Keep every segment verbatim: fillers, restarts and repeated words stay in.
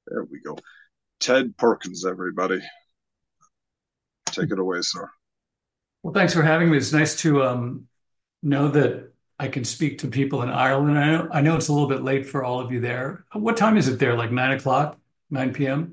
There we go. Ted Perkins, everybody. Take it away, sir. Well, thanks for having me. It's nice to um, know that I can speak to people in Ireland. I know, I know it's a little bit late for all of you there. What time is it there? Like nine o'clock, nine p m?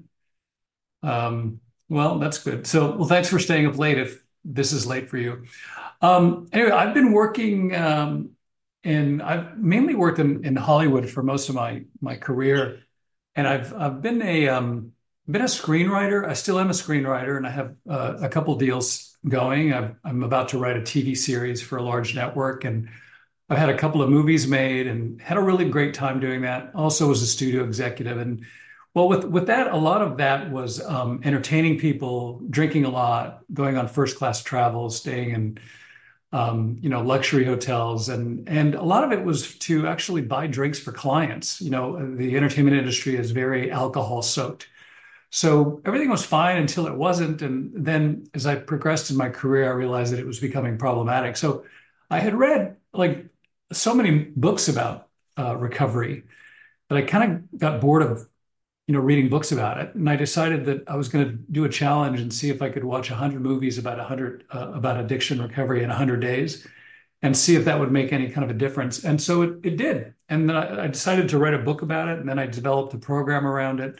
Um, well, that's good. So, well, thanks for staying up late if this is late for you. Um, anyway, I've been working um, in, I've mainly worked in, in Hollywood for most of my my career. And I've I've been a um, been a screenwriter. I still am a screenwriter, and I have uh, a couple deals going. I've, I'm about to write a T V series for a large network, and I've had a couple of movies made, and had a really great time doing that. Also, was a studio executive, and well, with with that, a lot of that was um, entertaining people, drinking a lot, going on first class travel, staying in um, you know, luxury hotels, and and a lot of it was to actually buy drinks for clients. You know, the entertainment industry is very alcohol soaked. So everything was fine until it wasn't. And then as I progressed in my career, I realized that it was becoming problematic. So I had read like so many books about uh, recovery that I kind of got bored of you know, reading books about it. And I decided that I was going to do a challenge and see if I could watch one hundred movies about one hundred uh, about addiction recovery in one hundred days and see if that would make any kind of a difference. And so it, it did. And then I, I decided to write a book about it. And then I developed a program around it.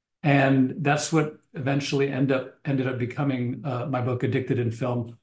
And that's what eventually end up ended up becoming uh, my book, Addicted in Film,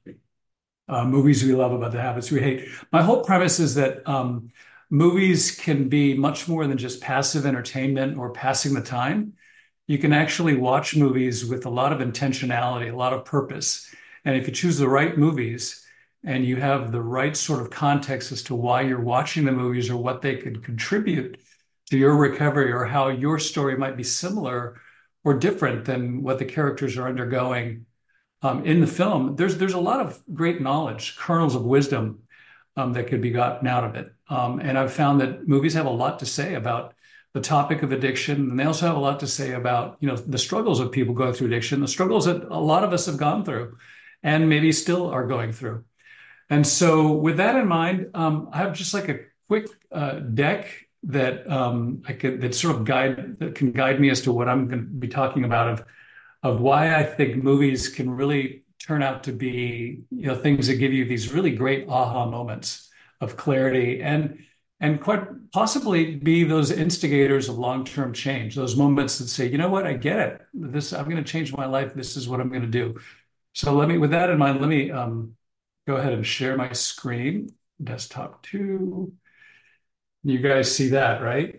uh, Movies We Love About the Habits We Hate. My whole premise is that um, movies can be much more than just passive entertainment or passing the time. You can actually watch movies with a lot of intentionality, a lot of purpose. And if you choose the right movies and you have the right sort of context as to why you're watching the movies or what they could contribute to your recovery or how your story might be similar or different than what the characters are undergoing um, in the film, there's there's a lot of great knowledge, kernels of wisdom um, that could be gotten out of it. Um, and I've found that movies have a lot to say about the topic of addiction, and they also have a lot to say about you know the struggles of people going through addiction, the struggles that a lot of us have gone through, and maybe still are going through. And so, with that in mind, um, I have just like a quick uh, deck that um, I could that sort of guide that can guide me as to what I'm going to be talking about of of why I think movies can really turn out to be, you know, things that give you these really great aha moments of clarity and and quite possibly be those instigators of long-term change, those moments that say, you know what, I get it. This, I'm going to change my life. This is what I'm going to do. So let me, with that in mind, let me um, go ahead and share my screen, desktop two. You guys see that, right?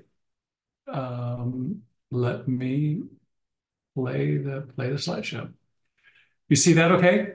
Um, let me play the play the slideshow. You see that okay?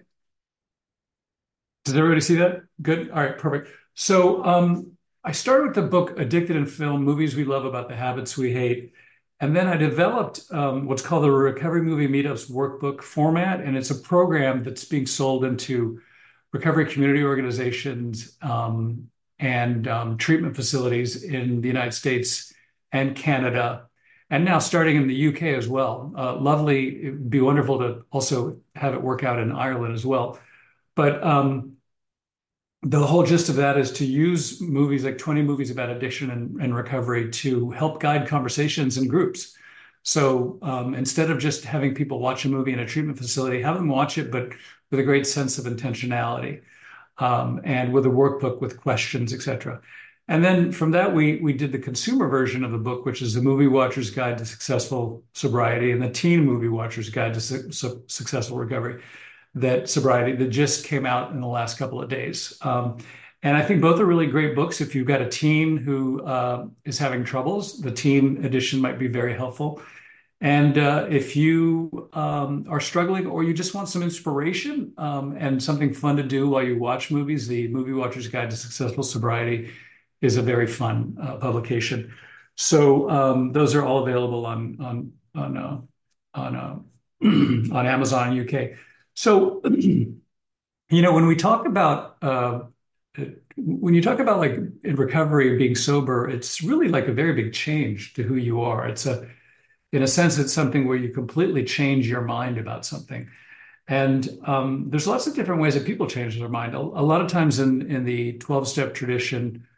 Does everybody see that? Good. All right, perfect. So um, I started with the book Addicted in Film, Movies We Love About the Habits We Hate. And then I developed um, what's called the Recovery Movie Meetups Workbook format. And it's a program that's being sold into recovery community organizations um, and um, treatment facilities in the United States and Canada, and now starting in the U K as well. Uh, lovely. It'd be wonderful to also have it work out in Ireland as well. But um, the whole gist of that is to use movies like twenty movies about addiction and, and recovery to help guide conversations in groups. So um, instead of just having people watch a movie in a treatment facility, have them watch it, but with a great sense of intentionality um, and with a workbook with questions, et cetera. And then from that, we we did the consumer version of the book, which is the Movie Watcher's Guide to Successful Sobriety and the Teen Movie Watcher's Guide to Su Su Successful Recovery that sobriety that just came out in the last couple of days. Um, and I think both are really great books. If you've got a teen who uh, is having troubles, the teen edition might be very helpful. And uh, if you um, are struggling or you just want some inspiration um, and something fun to do while you watch movies, the Movie Watcher's Guide to Successful Sobriety is a very fun uh, publication. So um, those are all available on on on uh, on uh, on Amazon U K. So, you know, when we talk about uh, when you talk about like in recovery being sober, it's really like a very big change to who you are. It's a, in a sense, it's something where you completely change your mind about something. And um, there's lots of different ways that people change their mind. A, a lot of times in in the twelve-step tradition,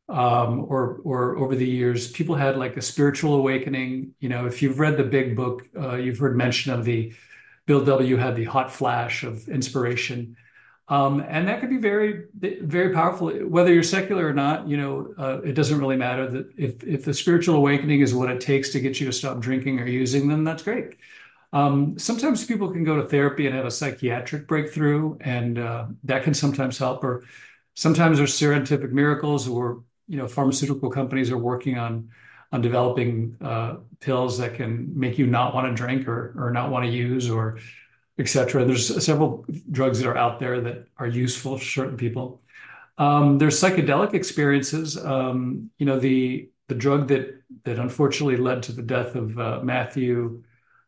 um, or or over the years, people had like a spiritual awakening. You know, if you've read the big book, uh, you've heard mention of the Bill W. had the hot flash of inspiration. Um, and that could be very, very powerful, whether you're secular or not. You know, uh, it doesn't really matter. That if if the spiritual awakening is what it takes to get you to stop drinking or using, then that's great. Um, sometimes people can go to therapy and have a psychiatric breakthrough, and uh, that can sometimes help. Or sometimes there's scientific miracles, or you know, pharmaceutical companies are working on on developing uh, pills that can make you not want to drink or or not want to use, or et cetera. There's several drugs that are out there that are useful for certain people. Um, there's psychedelic experiences. Um, you know, the the drug that that unfortunately led to the death of uh, Matthew,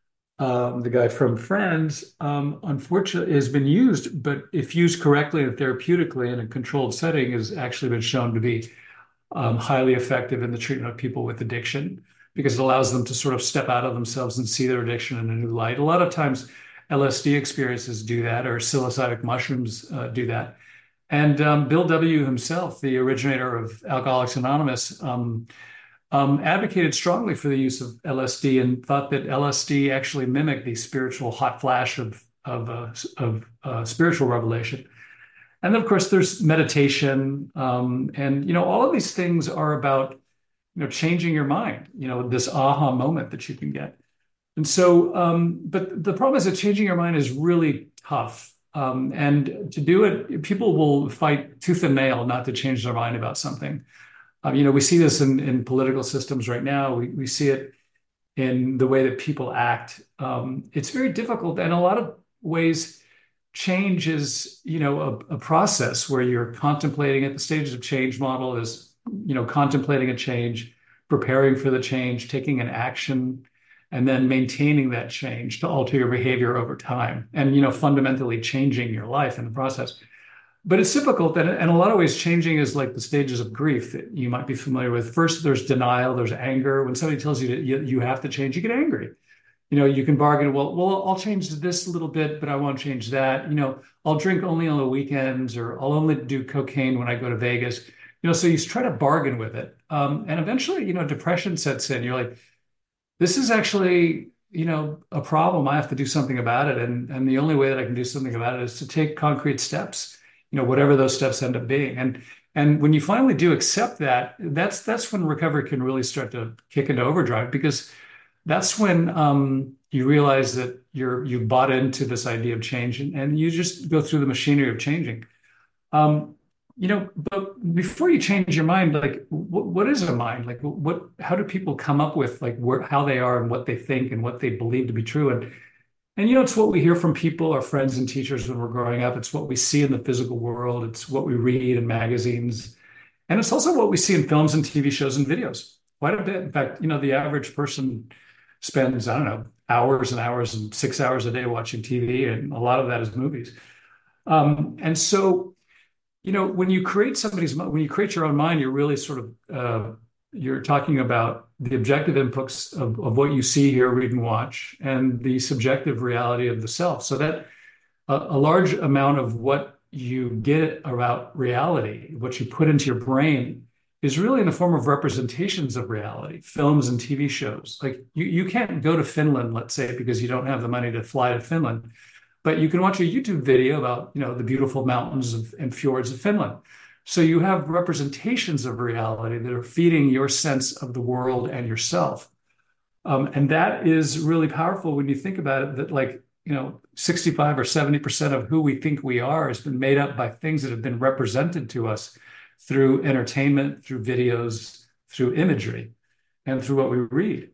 um, the guy from Friends, um, unfortunately has been used, but if used correctly and therapeutically in a controlled setting, has actually been shown to be um, highly effective in the treatment of people with addiction because it allows them to sort of step out of themselves and see their addiction in a new light. A lot of times, L S D experiences do that, or psilocybin mushrooms uh, do that. And um, Bill W. himself, the originator of Alcoholics Anonymous, um, um, advocated strongly for the use of L S D and thought that L S D actually mimicked the spiritual hot flash of of, uh, of uh, spiritual revelation. And then, of course, there's meditation, um, and you know, all of these things are about you know changing your mind. You know, this aha moment that you can get. And so, um, but the problem is that changing your mind is really tough. Um, and to do it, people will fight tooth and nail not to change their mind about something. Um, you know, we see this in, in political systems right now. We, we see it in the way that people act. Um, it's very difficult. And a lot of ways, change is, you know, a, a process where you're contemplating at the stages of change model is, you know, contemplating a change, preparing for the change, taking an action, and then maintaining that change to alter your behavior over time and, you know, fundamentally changing your life in the process. But it's difficult. And in a lot of ways, changing is like the stages of grief that you might be familiar with. First, there's denial, there's anger. When somebody tells you that you, you have to change, you get angry. You know, you can bargain, well, well, I'll change this a little bit, but I won't change that. You know, I'll drink only on the weekends, or I'll only do cocaine when I go to Vegas. You know, so you try to bargain with it. Um, and eventually, you know, depression sets in. You're like, this is actually, you know, a problem. I have to do something about it. And, and the only way that I can do something about it is to take concrete steps, you know, whatever those steps end up being. And and when you finally do accept that, that's that's when recovery can really start to kick into overdrive, because that's when um, you realize that you're you've bought into this idea of change, and, and you just go through the machinery of changing. Um, you know, but before you change your mind, like what, what is a mind? Like what, how do people come up with like where, how they are and what they think and what they believe to be true? And, and, you know, it's what we hear from people, our friends and teachers when we're growing up. It's what we see in the physical world. It's what we read in magazines. And it's also what we see in films and T V shows and videos. Quite a bit. In fact, you know, the average person spends, I don't know, hours and hours and six hours a day watching T V, and a lot of that is movies. Um, and so, you know, when you create somebody's, when you create your own mind, you're really sort of, uh, you're talking about the objective inputs of, of what you see, hear, read, and watch, and the subjective reality of the self. So that a, a large amount of what you get about reality, what you put into your brain, is really in the form of representations of reality, films and T V shows. Like you, you can't go to Finland, let's say, because you don't have the money to fly to Finland, but you can watch a YouTube video about, you know, the beautiful mountains of, and fjords of Finland. So you have representations of reality that are feeding your sense of the world and yourself. Um, and that is really powerful when you think about it, that like, you know, sixty-five or seventy percent of who we think we are has been made up by things that have been represented to us through entertainment, through videos, through imagery, and through what we read.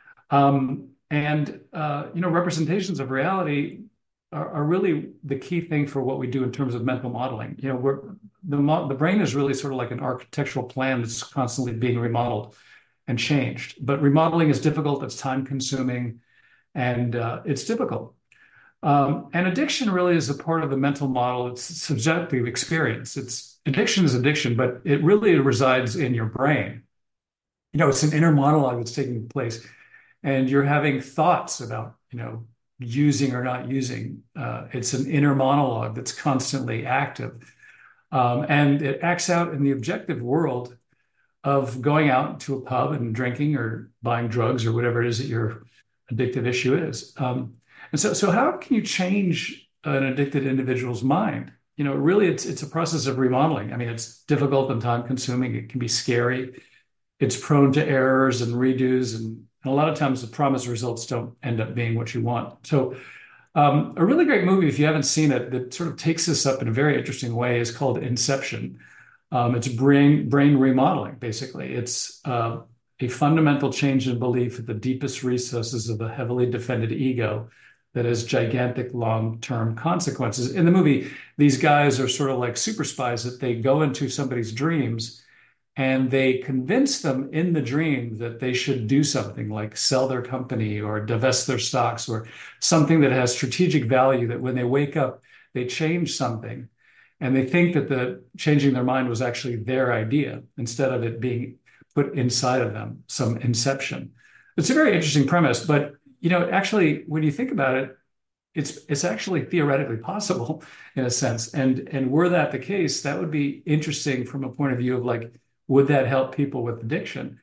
Um, and, uh, you know, representations of reality are, are really the key thing for what we do in terms of mental modeling. You know, we're, the, the brain is really sort of like an architectural plan that's constantly being remodeled and changed. But remodeling is difficult, it's time consuming, and uh, it's difficult. Um, and addiction really is a part of the mental model. It's subjective experience. It's addiction is addiction, but it really resides in your brain. You know, it's an inner monologue that's taking place, and you're having thoughts about, you know, using or not using. Uh, it's an inner monologue that's constantly active, um, and it acts out in the objective world of going out to a pub and drinking or buying drugs or whatever it is that your addictive issue is. Um, and so, so how can you change an addicted individual's mind? You know, really, it's it's a process of remodeling. I mean, it's difficult and time consuming. It can be scary. It's prone to errors and redos, and, and a lot of times the promised results don't end up being what you want. So, um, a really great movie, if you haven't seen it, that sort of takes this up in a very interesting way is called Inception. Um, it's brain brain remodeling, basically. It's uh, a fundamental change in belief at the deepest recesses of a heavily defended ego that has gigantic long-term consequences. In the movie, these guys are sort of like super spies that they go into somebody's dreams and they convince them in the dream that they should do something like sell their company or divest their stocks or something that has strategic value, that when they wake up, they change something and they think that the changing their mind was actually their idea instead of it being put inside of them, some inception. It's a very interesting premise, but you know, actually, when you think about it, it's it's actually theoretically possible in a sense. And and were that the case, that would be interesting from a point of view of like, would that help people with addiction?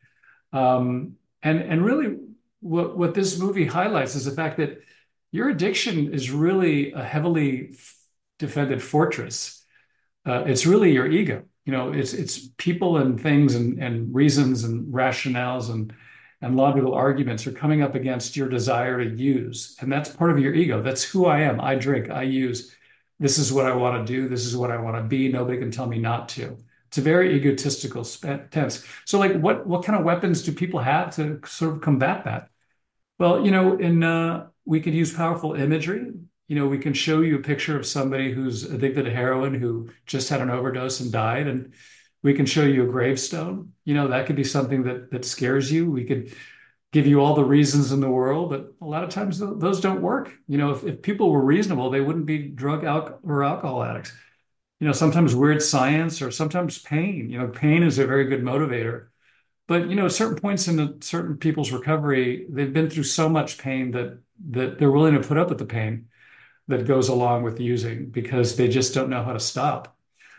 Um, and and really, what what this movie highlights is the fact that your addiction is really a heavily defended fortress. Uh, it's really your ego. You know, it's it's people and things and and reasons and rationales and and logical arguments are coming up against your desire to use, and that's part of your ego. That's who I am. I drink. I use. This is what I want to do. This is what I want to be. Nobody can tell me not to. It's a very egotistical tense. So, like, what what kind of weapons do people have to sort of combat that? Well, you know, in uh, we could use powerful imagery. You know, we can show you a picture of somebody who's addicted to heroin who just had an overdose and died, and we can show you a gravestone. You know, that could be something that that scares you. We could give you all the reasons in the world, but a lot of times th those don't work. You know, if, if people were reasonable, they wouldn't be drug al or alcohol addicts. You know, sometimes weird science or sometimes pain. You know, pain is a very good motivator. But you know, at certain points in the, certain people's recovery, they've been through so much pain that that they're willing to put up with the pain that goes along with using because they just don't know how to stop.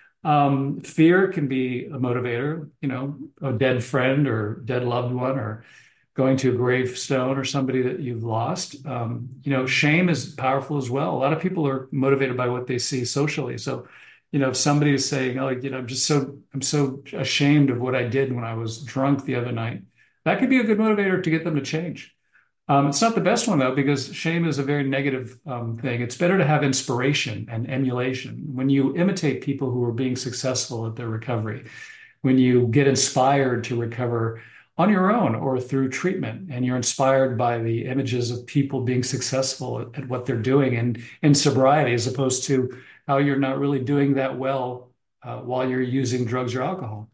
Um, fear can be a motivator, you know, a dead friend or dead loved one, or going to a gravestone or somebody that you've lost. Um, you know, shame is powerful as well. A lot of people are motivated by what they see socially. So, you know, if somebody is saying, "Oh, you know, I'm just so I'm so ashamed of what I did when I was drunk the other night," that could be a good motivator to get them to change. Um, it's not the best one though, because shame is a very negative um, thing. It's better to have inspiration and emulation. When you imitate people who are being successful at their recovery, when you get inspired to recover on your own or through treatment, and you're inspired by the images of people being successful at, at what they're doing and in sobriety, as opposed to how you're not really doing that well uh, while you're using drugs or alcohol.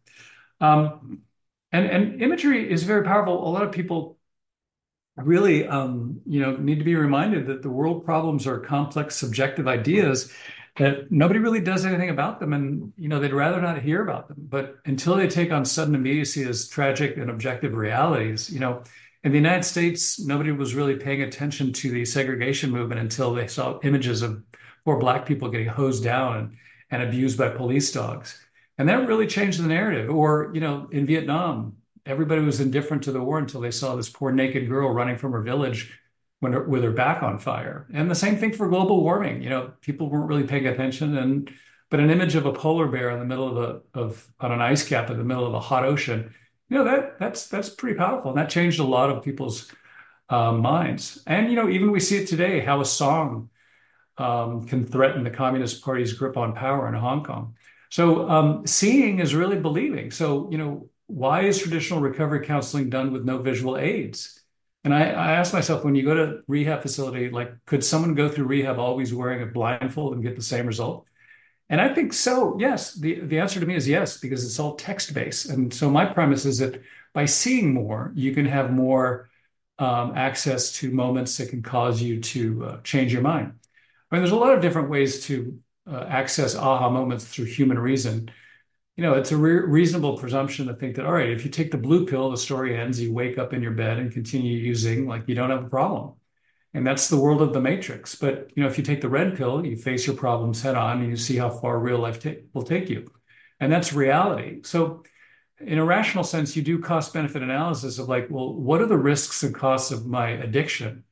Um, and, and imagery is very powerful. A lot of people really, um, you know, need to be reminded that the world problems are complex, subjective ideas that nobody really does anything about them, and you know they'd rather not hear about them. But until they take on sudden immediacy as tragic and objective realities, you know, in the United States, nobody was really paying attention to the segregation movement until they saw images of poor Black people getting hosed down and, and abused by police dogs, and that really changed the narrative. Or you know, in Vietnam, everybody was indifferent to the war until they saw this poor naked girl running from her village when her, with her back on fire. And the same thing for global warming. You know, people weren't really paying attention, and but an image of a polar bear in the middle of a of on an ice cap in the middle of a hot ocean, you know, that that's that's pretty powerful, and that changed a lot of people's uh, minds. And you know, even we see it today, how a song um, can threaten the Communist Party's grip on power in Hong Kong. So um, seeing is really believing. So you know, why is traditional recovery counseling done with no visual aids? And I, I ask myself, when you go to rehab facility, like, could someone go through rehab always wearing a blindfold and get the same result? And I think so, yes. The, the answer to me is yes, because it's all text-based. And so my premise is that by seeing more, you can have more um, access to moments that can cause you to uh, change your mind. I mean, there's a lot of different ways to uh, access aha moments through human reason. You know, it's a re reasonable presumption to think that, all right, if you take the blue pill, the story ends, you wake up in your bed and continue using, like you don't have a problem. And that's the world of the Matrix. But, you know, if you take the red pill, you face your problems head on and you see how far real life ta will take you. And that's reality. So in a rational sense, you do cost benefit analysis of like, well, what are the risks and costs of my addiction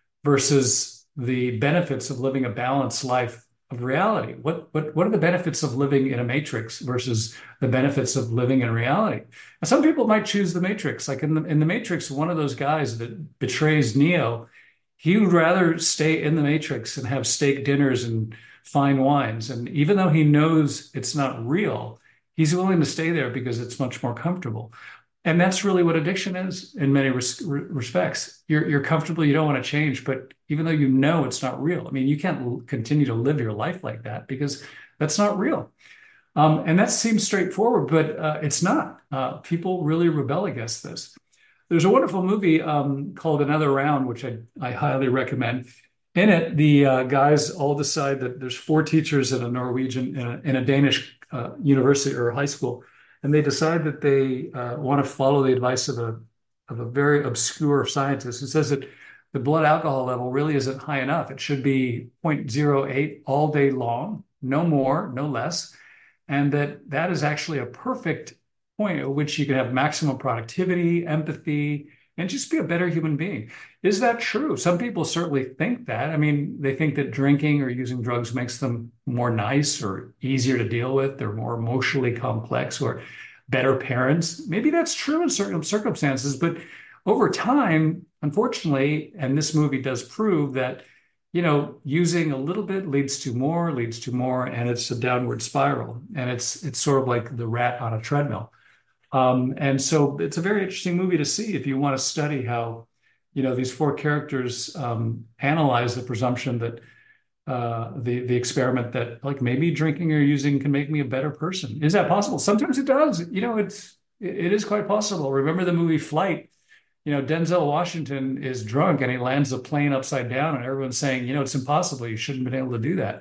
versus the benefits of living a balanced life of reality? What what what are the benefits of living in a matrix versus the benefits of living in reality? And some people might choose the matrix. Like in the in the Matrix, one of those guys that betrays Neo, he would rather stay in the matrix and have steak dinners and fine wines. And even though he knows it's not real, he's willing to stay there because it's much more comfortable. And that's really what addiction is in many res respects. You're, you're comfortable, you don't want to change, but even though you know it's not real, I mean, you can't continue to live your life like that because that's not real. Um, and that seems straightforward, but uh, it's not. Uh, people really rebel against this. There's a wonderful movie um, called Another Round, which I, I highly recommend. In it, the uh, guys all decide that there's four teachers in a Norwegian, in a, in a Danish uh, university or high school, and they decide that they uh, want to follow the advice of a of a very obscure scientist who says that the blood alcohol level really isn't high enough. It should be zero point zero eight all day long, no more, no less, and that that is actually a perfect point at which you can have maximum productivity, empathy, and just be a better human being. Is that true? Some people certainly think that. I mean, they think that drinking or using drugs makes them more nice or easier to deal with. They're more emotionally complex or better parents. Maybe that's true in certain circumstances, but over time, unfortunately, and this movie does prove that, you know, using a little bit leads to more, leads to more, and it's a downward spiral. And it's it's sort of like the rat on a treadmill. Um, and so it's a very interesting movie to see if you want to study how, you know, these four characters um, analyze the presumption that uh, the the experiment that like maybe drinking or using can make me a better person. Is that possible? Sometimes it does. You know, it's it is quite possible. Remember the movie Flight? You know, Denzel Washington is drunk and he lands the plane upside down, and everyone's saying, you know, it's impossible. You shouldn't have been able to do that.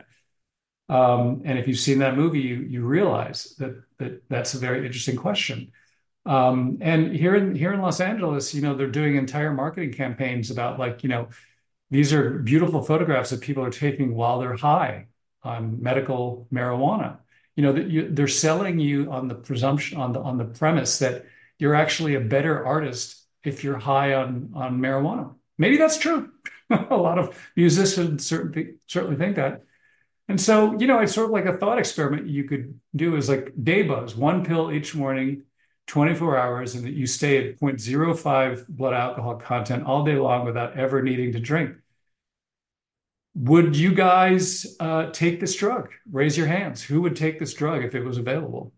Um, and if you've seen that movie, you you realize that that that's a very interesting question. Um, and here in here in Los Angeles, you know, they're doing entire marketing campaigns about like, you know, these are beautiful photographs that people are taking while they're high on medical marijuana. You know, that you, they're selling you on the presumption on the on the premise that you're actually a better artist if you're high on on marijuana. Maybe that's true. A lot of musicians certainly certainly think that. And so, you know, it's sort of like a thought experiment you could do is like day buzz, one pill each morning, twenty-four hours, and that you stay at zero point zero five blood alcohol content all day long without ever needing to drink. Would you guys uh, take this drug? Raise your hands. Who would take this drug if it was available?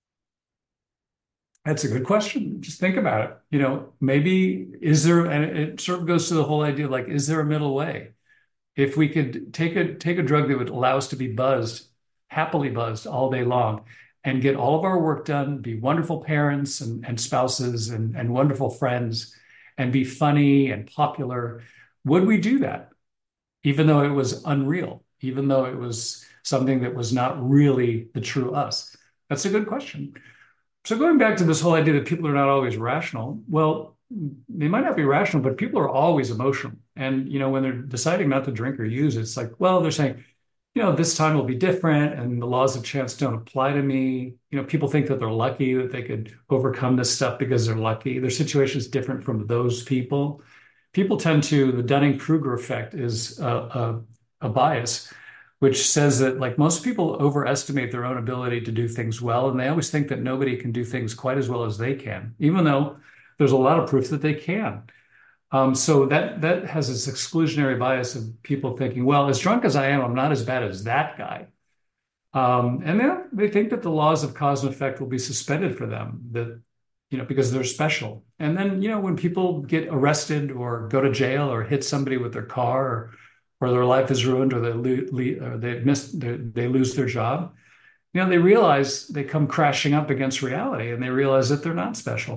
That's a good question. Just think about it. You know, maybe is there, and it sort of goes to the whole idea of like, is there a middle way? If we could take a take a drug that would allow us to be buzzed, happily buzzed all day long, and get all of our work done, be wonderful parents and, and spouses and, and wonderful friends, and be funny and popular, would we do that? Even though it was unreal, even though it was something that was not really the true us? That's a good question. So going back to this whole idea that people are not always rational, well, they might not be rational, but people are always emotional. And, you know, when they're deciding not to drink or use, it's like, well, they're saying, you know, this time will be different and the laws of chance don't apply to me. You know, people think that they're lucky, that they could overcome this stuff because they're lucky. Their situation is different from those people. People tend to, the Dunning-Kruger effect is a, a, a bias, which says that like most people overestimate their own ability to do things well. And they always think that nobody can do things quite as well as they can, even though there's a lot of proof that they can. Um, so that that has this exclusionary bias of people thinking, well, as drunk as I am, I'm not as bad as that guy. Um, and then they think that the laws of cause and effect will be suspended for them, that, you know, because they're special. And then, you know, when people get arrested or go to jail or hit somebody with their car, or, or their life is ruined, or they, lo- or they miss, they lose their job, you know, they realize they come crashing up against reality and they realize that they're not special.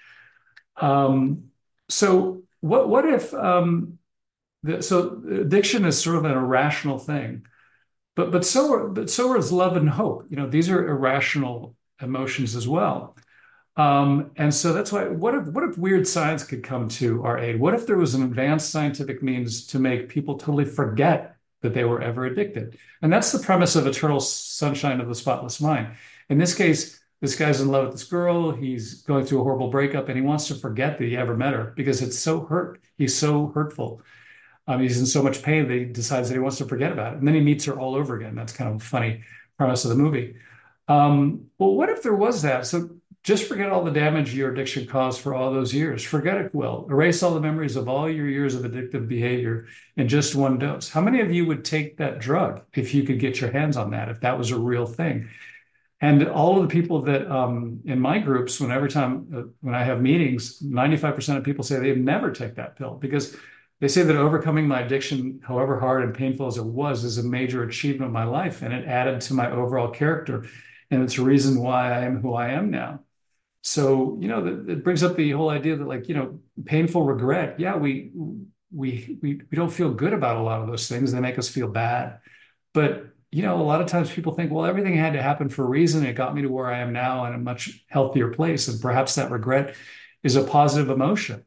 Um, so what what if um, the, so addiction is sort of an irrational thing, but but so are, but so is love and hope. You know, these are irrational emotions as well. Um, and so that's why what if what if weird science could come to our aid? What if there was an advanced scientific means to make people totally forget that they were ever addicted? And that's the premise of Eternal Sunshine of the Spotless Mind. In this case, This guy's in love with this girl. He's going through a horrible breakup and he wants to forget that he ever met her because it's so hurt. He's so hurtful. Um, he's in so much pain that he decides that he wants to forget about it. And then he meets her all over again. That's kind of a funny premise of the movie. Um, well, what if there was that? So just forget all the damage your addiction caused for all those years. Forget it, Will. Erase all the memories of all your years of addictive behavior in just one dose. How many of you would take that drug if you could get your hands on that, if that was a real thing? And all of the people that um, in my groups, when every time uh, when I have meetings, ninety-five percent of people say they've never take that pill because they say that overcoming my addiction, however hard and painful as it was, is a major achievement of my life. And it added to my overall character. And it's a reason why I am who I am now. So, you know, it brings up the whole idea that, like, you know, painful regret. Yeah, we we we we don't feel good about a lot of those things. They make us feel bad. But, you know, a lot of times people think, well, everything had to happen for a reason. It got me to where I am now in a much healthier place. And perhaps that regret is a positive emotion.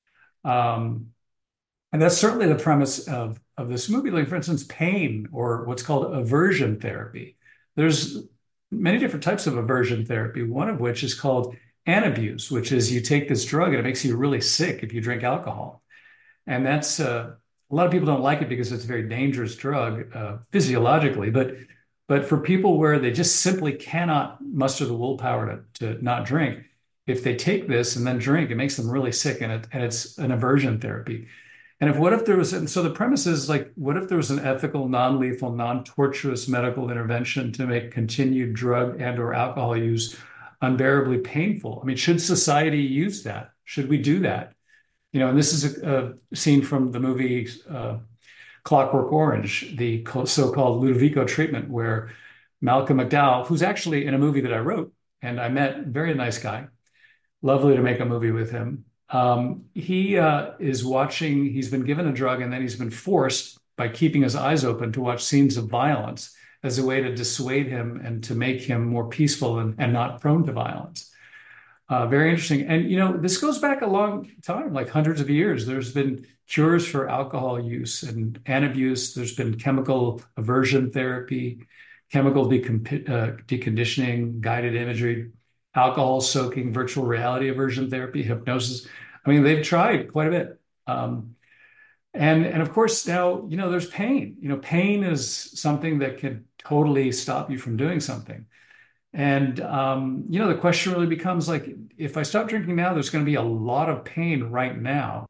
Um, and that's certainly the premise of, of this movie. Like, for instance, pain or what's called aversion therapy. There's many different types of aversion therapy, one of which is called Antabuse, which is you take this drug and it makes you really sick if you drink alcohol. And that's uh, a lot of people don't like it because it's a very dangerous drug uh, physiologically, but but for people where they just simply cannot muster the willpower to, to not drink, if they take this and then drink, it makes them really sick, and it and it's an aversion therapy. And if what if there was, and so the premise is like, what if there was an ethical, non-lethal, non-torturous medical intervention to make continued drug and or alcohol use unbearably painful? I mean, should society use that? Should we do that? You know, and this is a, a scene from the movie uh, Clockwork Orange, the so-called Ludovico treatment, where Malcolm McDowell, who's actually in a movie that I wrote, and I met, very nice guy, lovely to make a movie with him. Um, he uh, is watching, he's been given a drug and then he's been forced by keeping his eyes open to watch scenes of violence as a way to dissuade him and to make him more peaceful and, and not prone to violence. Uh, very interesting. And, you know, this goes back a long time, like hundreds of years. There's been cures for alcohol use and antabuse. There's been chemical aversion therapy, chemical decomp- uh, deconditioning, guided imagery, alcohol soaking, virtual reality aversion therapy, hypnosis. I mean, they've tried quite a bit. Um, and, and of course, now, you know, there's pain. You know, pain is something that can totally stop you from doing something. And, um, you know, the question really becomes like, if I stop drinking now, there's going to be a lot of pain right now.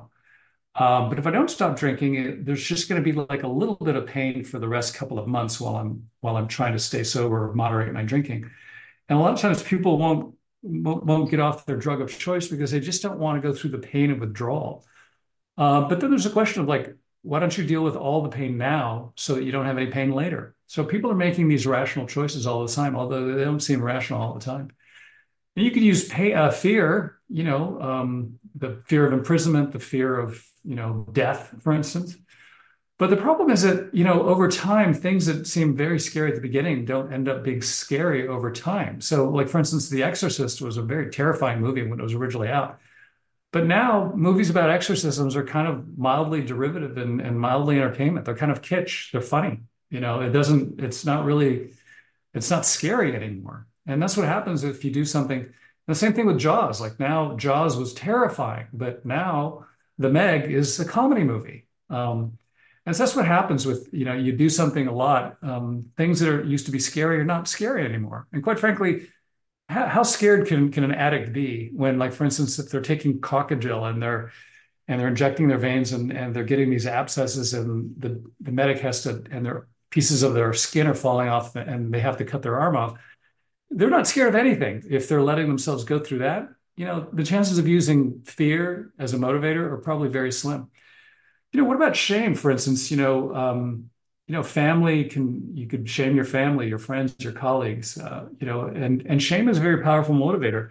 Um, but if I don't stop drinking, it, there's just going to be like a little bit of pain for the rest couple of months while I'm while I'm trying to stay sober, moderate my drinking. And a lot of times people won't won't, won't get off their drug of choice because they just don't want to go through the pain of withdrawal. Uh, but then there's a question of like, why don't you deal with all the pain now so that you don't have any pain later? So people are making these rational choices all the time, although they don't seem rational all the time. And you could use pay, uh, fear, you know, um, the fear of imprisonment, the fear of, you know, death, for instance. But the problem is that, you know, over time, things that seem very scary at the beginning don't end up being scary over time. So, like, for instance, The Exorcist was a very terrifying movie when it was originally out. But now movies about exorcisms are kind of mildly derivative and, and mildly entertainment. They're kind of kitsch. They're funny. You know, it doesn't, it's not really, it's not scary anymore. And that's what happens if you do something. The same thing with Jaws. Like now, Jaws was terrifying, but now The Meg is a comedy movie. Um, and so that's what happens with, you know, you do something a lot. Um, things that are used to be scary are not scary anymore. And quite frankly, how, how scared can, can an addict be when, like, for instance, if they're taking Cockagil and they're and they're injecting their veins and, and they're getting these abscesses and the, the medic has to, and their pieces of their skin are falling off and they have to cut their arm off. They're not scared of anything. If they're letting themselves go through that, you know, the chances of using fear as a motivator are probably very slim. You know, what about shame, for instance? You know, um, you know, family can, you could shame your family, your friends, your colleagues, uh, you know, and, and shame is a very powerful motivator.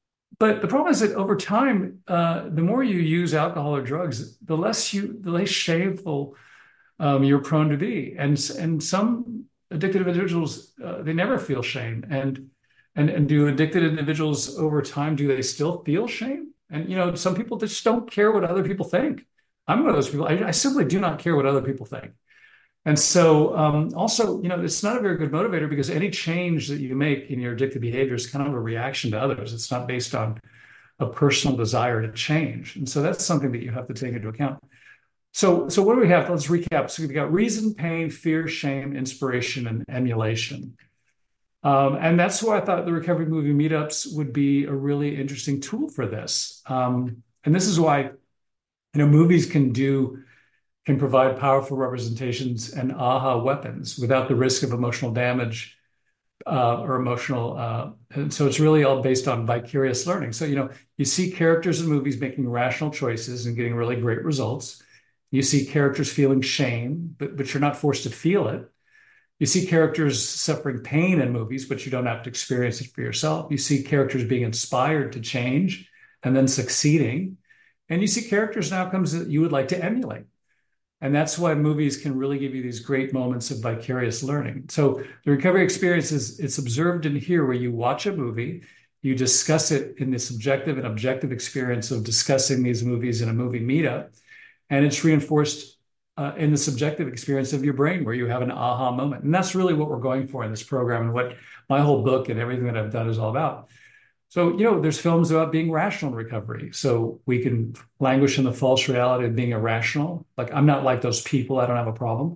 But the problem is that over time, uh, the more you use alcohol or drugs, the less you, the less shameful um, you're prone to be. And and some addicted individuals, uh, they never feel shame. And and and do addicted individuals over time, do they still feel shame? And you know, some people just don't care what other people think. I'm one of those people. I, I simply do not care what other people think. And so, um, also, you know, it's not a very good motivator because any change that you make in your addictive behavior is kind of a reaction to others. It's not based on a personal desire to change. And so that's something that you have to take into account. So, so what do we have? Let's recap. So we've got reason, pain, fear, shame, inspiration, and emulation. Um, and that's why I thought the recovery movie meetups would be a really interesting tool for this. Um, and this is why, you know, movies can do can provide powerful representations and aha weapons without the risk of emotional damage uh, or emotional. Uh, and so it's really all based on vicarious learning. So, you know, you see characters in movies making rational choices and getting really great results. You see characters feeling shame, but, but you're not forced to feel it. You see characters suffering pain in movies, but you don't have to experience it for yourself. You see characters being inspired to change and then succeeding. And you see characters and outcomes that you would like to emulate. And that's why movies can really give you these great moments of vicarious learning. So the recovery experience is it's observed in here where you watch a movie, you discuss it in the subjective and objective experience of discussing these movies in a movie meetup, and it's reinforced uh, in the subjective experience of your brain where you have an aha moment. And that's really what we're going for in this program and what my whole book and everything that I've done is all about. So, you know, there's films about being rational in recovery. So we can languish in the false reality of being irrational. Like, I'm not like those people. I don't have a problem.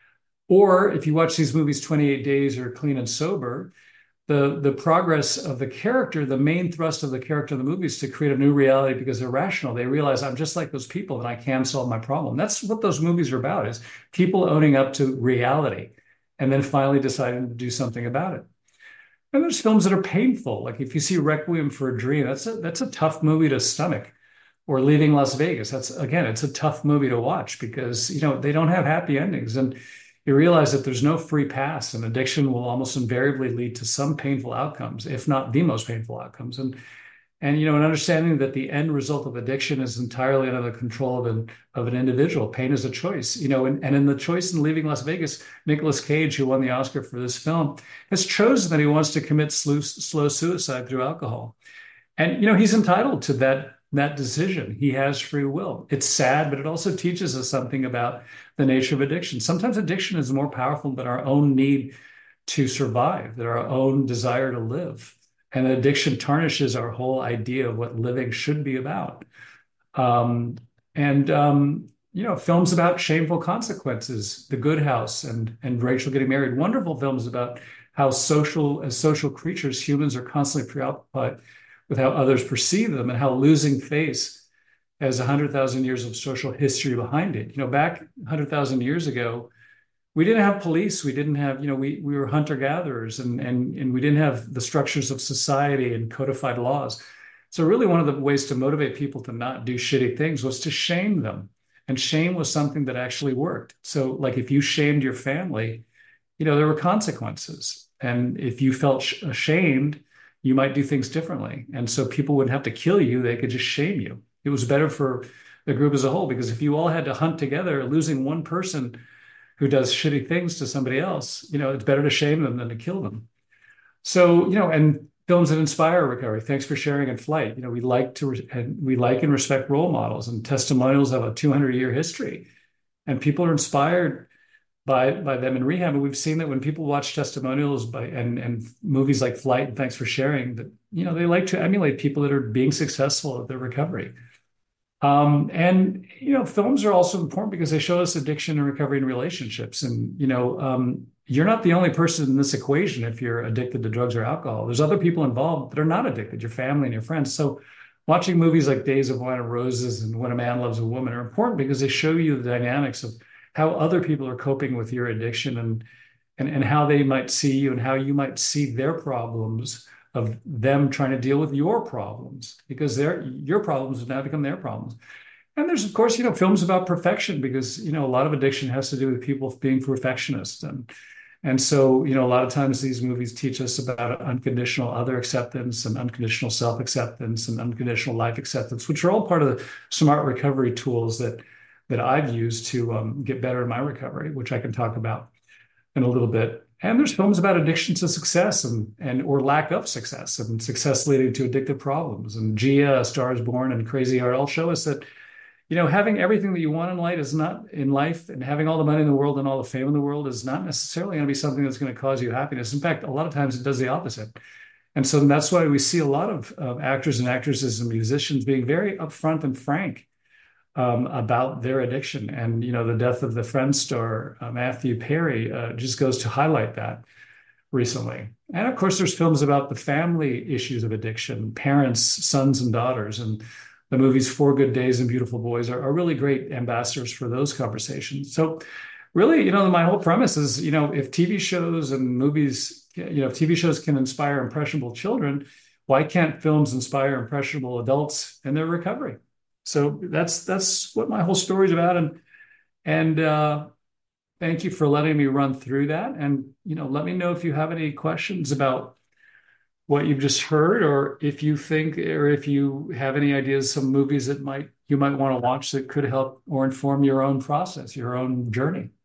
Or if you watch these movies, twenty-eight days or Clean and Sober, the, the progress of the character, the main thrust of the character in the movie is to create a new reality because they're rational. They realize I'm just like those people and I can solve my problem. That's what those movies are about, is people owning up to reality and then finally deciding to do something about it. And there's films that are painful. Like if you see Requiem for a Dream, that's a that's a tough movie to stomach. Or Leaving Las Vegas. That's again, it's a tough movie to watch because you know they don't have happy endings. And you realize that there's no free pass, and addiction will almost invariably lead to some painful outcomes, if not the most painful outcomes. And and you know, an understanding that the end result of addiction is entirely under the control of an of an individual. Pain is a choice, you know, and, and in the choice in Leaving Las Vegas, Nicolas Cage, who won the Oscar for this film, has chosen that he wants to commit slow, slow suicide through alcohol. And you know, he's entitled to that that decision. He has free will. It's sad, but it also teaches us something about the nature of addiction. Sometimes addiction is more powerful than our own need to survive, than our own desire to live. And addiction tarnishes our whole idea of what living should be about. Um, and um, you know, films about shameful consequences, The Good House and and Rachel Getting Married, wonderful films about how social as social creatures, humans are constantly preoccupied with how others perceive them and how losing face has one hundred thousand years of social history behind it. You know, back one hundred thousand years ago, we didn't have police. We didn't have, you know, we, we were hunter gatherers and, and, and we didn't have the structures of society and codified laws. So really one of the ways to motivate people to not do shitty things was to shame them. And shame was something that actually worked. So like if you shamed your family, you know, there were consequences. And if you felt sh- ashamed, you might do things differently. And so people wouldn't have to kill you. They could just shame you. It was better for the group as a whole, because if you all had to hunt together, losing one person who does shitty things to somebody else, you know, it's better to shame them than to kill them. So, you know, and films that inspire recovery. Thanks for sharing in Flight. You know, we like to, re- and we like and respect role models, and testimonials have a two hundred year history, and people are inspired by by them in rehab. And we've seen that when people watch testimonials by and and movies like Flight and Thanks for Sharing, that you know they like to emulate people that are being successful at their recovery. Um, and you know, films are also important because they show us addiction and recovery in relationships. And you know, um, you're not the only person in this equation if you're addicted to drugs or alcohol. There's other people involved that are not addicted, your family and your friends. So watching movies like Days of Wine and Roses and When a Man Loves a Woman are important because they show you the dynamics of how other people are coping with your addiction, and and, and how they might see you and how you might see their problems of them trying to deal with your problems, because their your problems have now become their problems. And there's, of course, you know, films about perfection, because, you know, a lot of addiction has to do with people being perfectionists. And and so, you know, a lot of times these movies teach us about unconditional other acceptance and unconditional self-acceptance and unconditional life acceptance, which are all part of the smart recovery tools that that I've used to um, get better in my recovery, which I can talk about in a little bit. And there's films about addiction to success and and or lack of success, and success leading to addictive problems. And Gia, A Star is Born, and Crazy Heart all show us that, you know, having everything that you want in life is not in life, and having all the money in the world and all the fame in the world is not necessarily going to be something that's going to cause you happiness. In fact, a lot of times it does the opposite. And so that's why we see a lot of uh, actors and actresses and musicians being very upfront and frank um, about their addiction. And, you know, the death of the Friends star, uh, Matthew Perry, uh, just goes to highlight that recently. And of course, there's films about the family issues of addiction, parents, sons, and daughters. And the movies Four Good Days and Beautiful Boys are, are really great ambassadors for those conversations. So, really, you know, my whole premise is, you know, if T V shows and movies, you know, if T V shows can inspire impressionable children, why can't films inspire impressionable adults in their recovery? So that's that's what my whole story is about. And and uh, thank you for letting me run through that. And, you know, let me know if you have any questions about what you've just heard, or if you think, or if you have any ideas, some movies that might you might want to watch that could help or inform your own process, your own journey.